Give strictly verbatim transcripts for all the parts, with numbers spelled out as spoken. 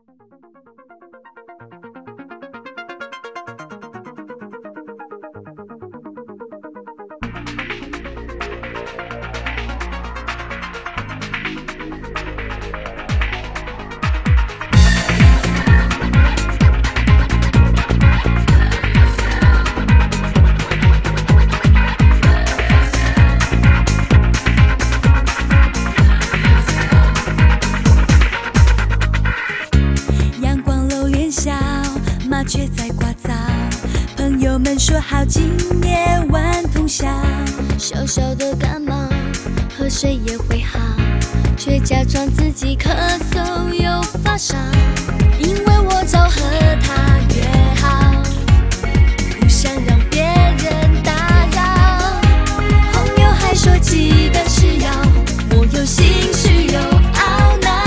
麻雀在呱噪，朋友们说好今夜晚通宵。 小小的感冒，喝水也会好，却假装自己咳嗽又发烧。因为我早和他约好，不想让别人打扰。朋友还说记得吃药，我有心虚又懊恼。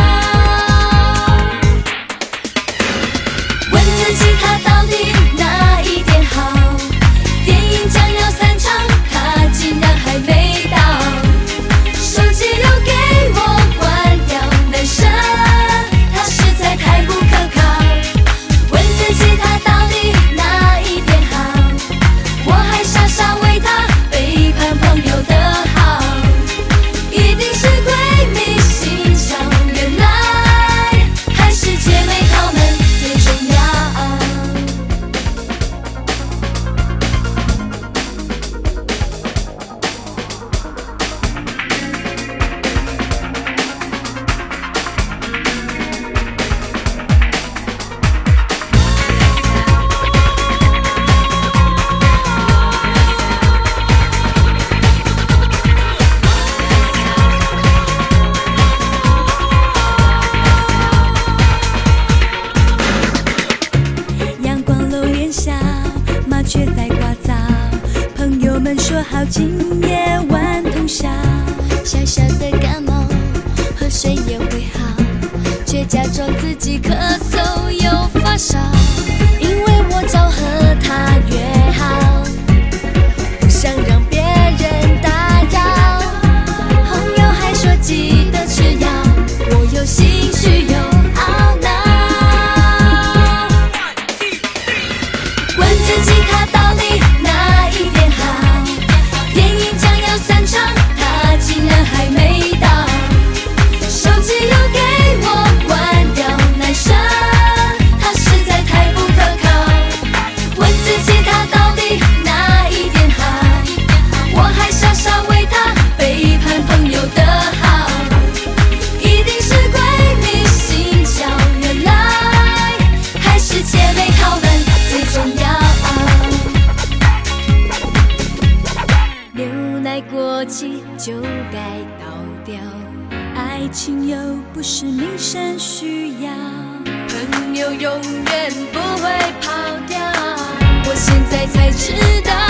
问自己他到底哪一点好？电影将要散场，他竟然还没到。手机又给我关掉，男生他实在太不可靠。问自己他到底哪一点好？我还傻傻为他背叛朋友的好，一定是闺蜜心肠，原来还是姐妹淘们最重要。 阳光露脸笑，麻雀在呱噪，朋友们说好今夜晚通宵。 小小的感冒，喝水也会好，却假装自己咳嗽又发烧。因为我早和他约好，不想让别人打扰。朋友还说记得吃药，我有心虚又懊恼。问自己他到底哪一点好？电影将要散场，他竟然还没到。手机又给我关掉，男生他实在太不可靠。问自己他到底哪一点好？我还傻傻为他背叛朋友的好，一定是闺蜜心窍，原来还是姐妹淘们最重要。 牛奶过期就该倒掉，爱情又不是民生需要， 朋友永远不会跑掉。我现在才知道。